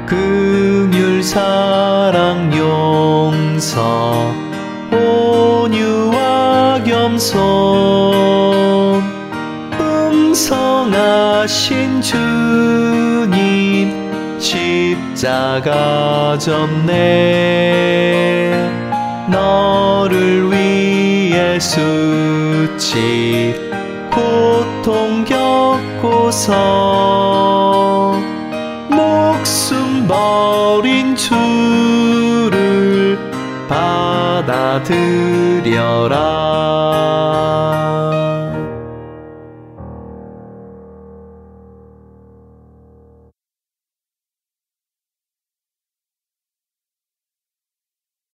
긍휼 사랑 용서 온유와 겸손 풍성하신 주님 십자가 졌네 너를 위해 수치 고통 겪고서 목숨 버린 주를 받아들여라